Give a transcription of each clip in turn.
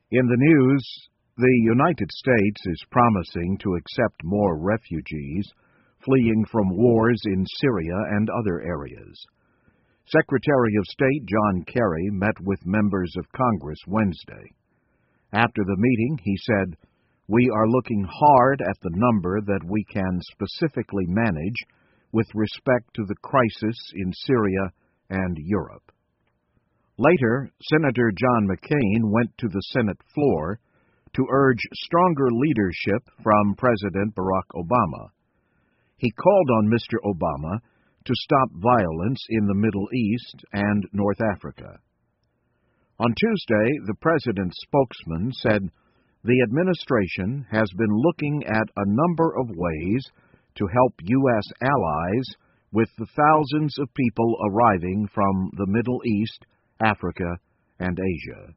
In the news, the United States is promising to accept more refugees fleeing from wars in Syria and other areas. Secretary of State John Kerry met with members of Congress Wednesday. After the meeting, he said, "We are looking hard at the number that we can specifically manage with respect to the crisis in Syria and Europe." Later, Senator John McCain went to the Senate floor to urge stronger leadership from President Barack Obama. He called on Mr. Obama to stop violence in the Middle East and North Africa. On Tuesday, the president's spokesman said the administration has been looking at a number of ways to help U.S. allies with the thousands of people arriving from the Middle East, Africa, and Asia.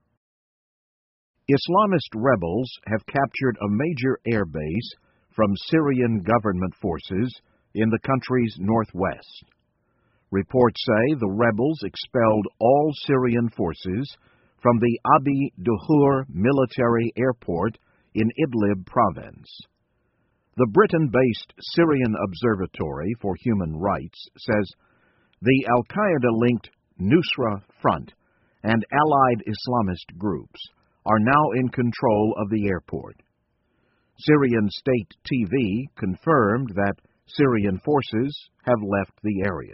Islamist rebels have captured a major air base from Syrian government forces in the country's northwest. Reports say the rebels expelled all Syrian forces from the Abi Duhur military airport in Idlib province. The Britain-based Syrian Observatory for Human Rights says the al-Qaeda-linked Nusra Front and allied Islamist groups are now in control of the airport. Syrian state TV confirmed that Syrian forces have left the area.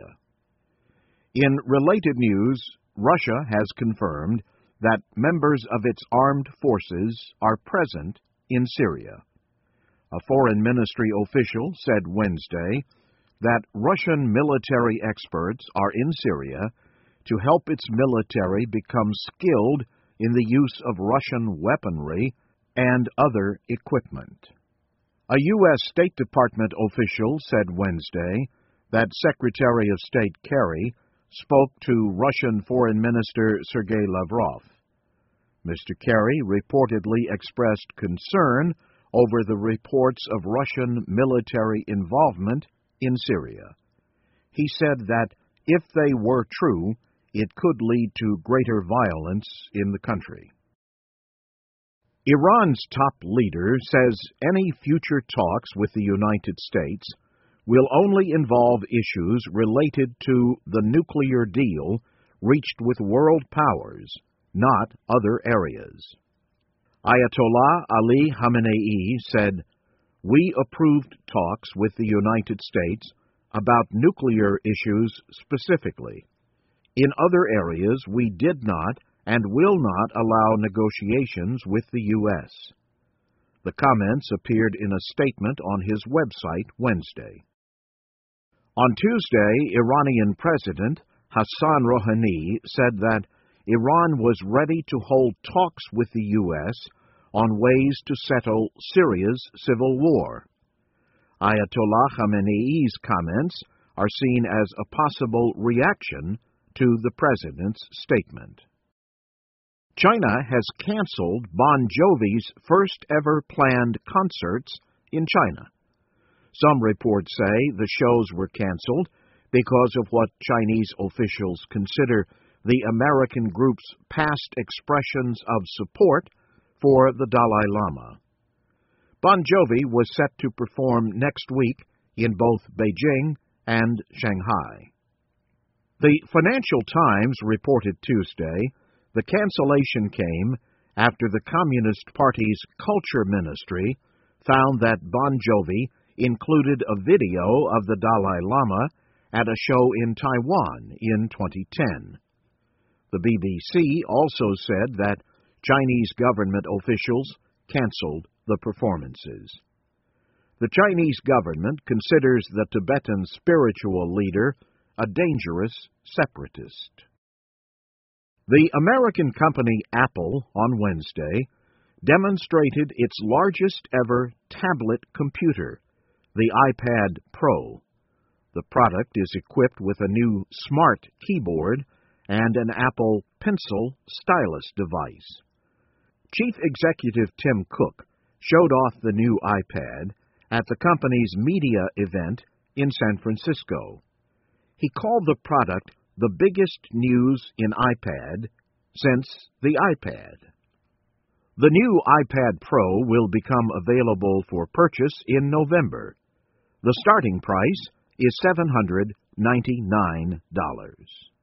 In related news, Russia has confirmed that members of its armed forces are present in Syria. A foreign ministry official said Wednesday that Russian military experts are in Syria to help its military become skilled in the use of Russian weaponry and other equipment. A U.S. State Department official said Wednesday that Secretary of State Kerry spoke to Russian Foreign Minister Sergei Lavrov. Mr. Kerry reportedly expressed concern over the reports of Russian military involvement in Syria. He said that if they were true, it could lead to greater violence in the country. Iran's top leader says any future talks with the United States will only involve issues related to the nuclear deal reached with world powers, not other areas. Ayatollah Ali Khamenei said, "We approved talks with the United States about nuclear issues specifically. In other areas, we did not and will not allow negotiations with the U.S." The comments appeared in a statement on his website Wednesday. On Tuesday, Iranian President Hassan Rouhani said that Iran was ready to hold talks with the U.S. on ways to settle Syria's civil war. Ayatollah Khamenei's comments are seen as a possible reaction to the president's statement. China has canceled Bon Jovi's first-ever planned concerts in China. Some reports say the shows were canceled because of what Chinese officials consider the American group's past expressions of support for the Dalai Lama. Bon Jovi was set to perform next week in both Beijing and Shanghai. The Financial Times reported Tuesday the cancellation came after the Communist Party's Culture Ministry found that Bon Jovi included a video of the Dalai Lama at a show in Taiwan in 2010. The BBC also said that Chinese government officials canceled the performances. The Chinese government considers the Tibetan spiritual leader a dangerous separatist. The American company Apple on Wednesday demonstrated its largest ever tablet computer, the iPad Pro. The product is equipped with a new smart keyboard and an Apple Pencil stylus device. Chief Executive Tim Cook showed off the new iPad at the company's media event in San Francisco. He called the product the biggest news in iPad since the iPad. The new iPad Pro will become available for purchase in November. The starting price is $799.